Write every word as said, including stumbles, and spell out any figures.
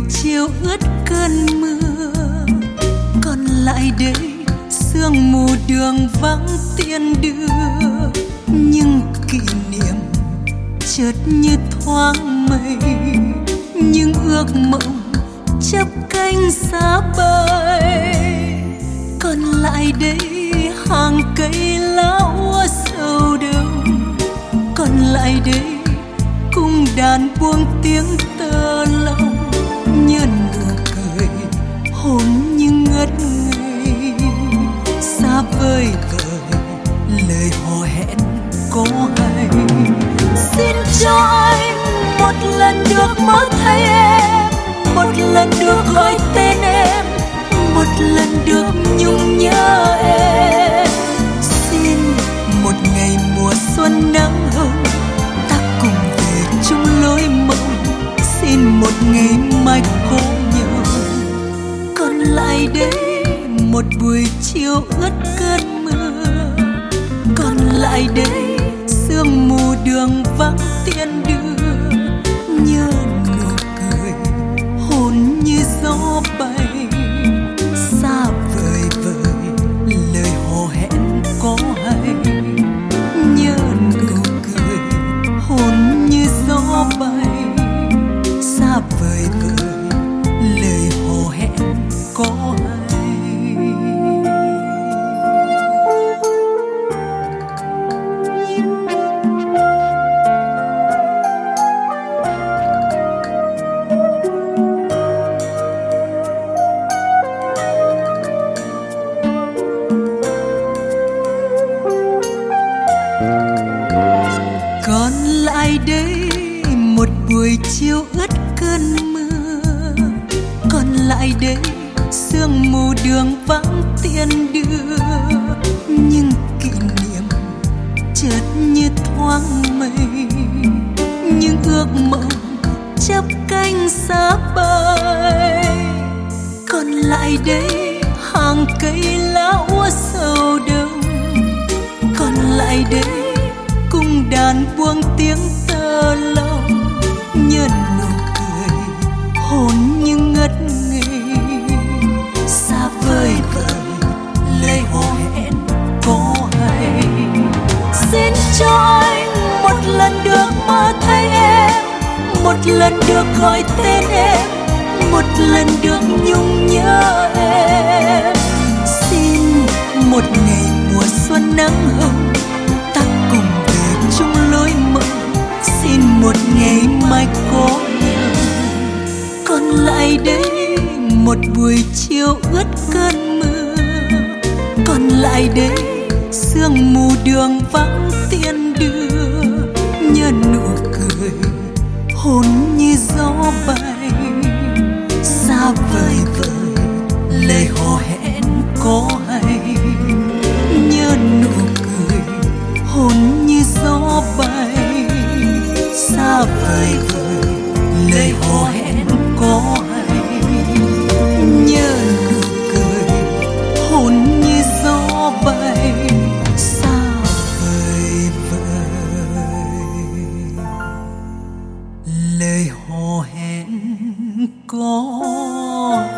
chiều ướt cơn mưa, còn lại đây sương mù đường vắng tiên đưa. Nhưng kỷ niệm chợt như thoáng mây, những ước mộng chắp cánh xa bay. Còn lại đây hàng cây lá úa sầu đông, còn lại đây cung đàn buông tiếng tơ lòng. Như nụ cười hồn như ngất ngây, xa vời vời lời hò hẹn có hay. Xin cho anh một lần được mơ thấy em, một lần được gọi tên em, một lần được nhung nhớ em. Xin một ngày mùa xuân nắng hồng, ta cùng về chung lối mộng. Xin một ngày mai có nhau. Còn lại đây một buổi chiều ướt cơn mưa, còn lại đây sương mù đường vắng tiên đưa. Nhớ nụ cười hồn như gió bay, xa vời vời lời hò hẹn có hay. Nhớ nụ cười hồn như gió bay, xa vời vời lời hò hẹn có hay. Còn lại đây một buổi chiều ướt cơn mưa, còn lại đây sương mù đường vắng tiên đưa. Nhưng kỷ niệm chợt như thoáng mây, những ước mộng chắp cánh xa bay. Còn lại đây hàng cây lá úa sầu đông, còn lại đây cung đàn buông tiếng tơ lòng. Nhớ nụ cười hồn như ngất ngây, xa vời vời lời hò hẹn có hay. Xin cho anh một lần được mơ thấy em, một lần được gọi tên em, một lần được nhung nhớ em. Xin một ngày mùa xuân nắng hồng, ta cùng về chung lối mộng. Xin một ngày mai có nhau. Còn lại đây một buổi chiều ướt cơn mưa, còn lại đây sương mù đường vắng tiên đưa. Nhớ nụ cười hồn như gió bay, xa vời vời lời hò hẹn có hay. Nhớ nụ cười hồn như gió bay, xa vời vời lời hò hẹn có hay. Nhớ nụ cười hồn như gió bay, xa vời vời lời hò hẹn có